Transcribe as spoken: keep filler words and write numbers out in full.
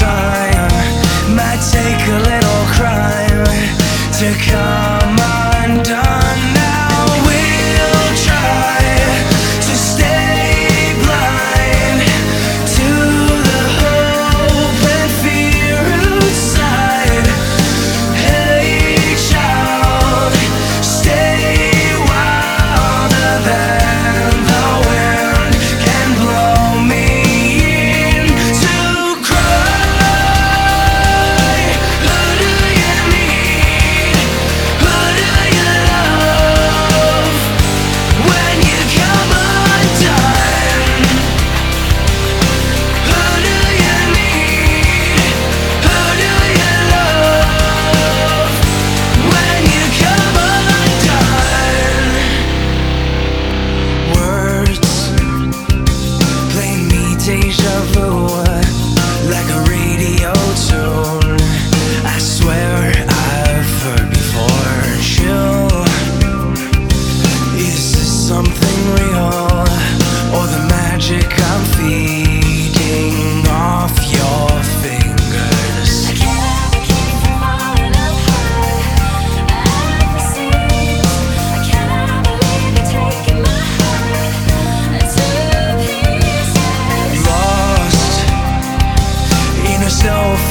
time. Might take a little crime to come undone. Now we'll try to stay blind to the hope and fear outside. Hey child, stay wilder than the wind can blow me in to cry. Who do you need? Who do you love when you come undone? Who do you need? Who do you love when you come undone? Words play me deja vu like a radio tune. I swear I've heard before. Chill. Is this something real or the magic I'm feeding off your fingers? I can't keep from falling apart at the seams. I cannot believe you're taking my heart to pieces. Lost in a self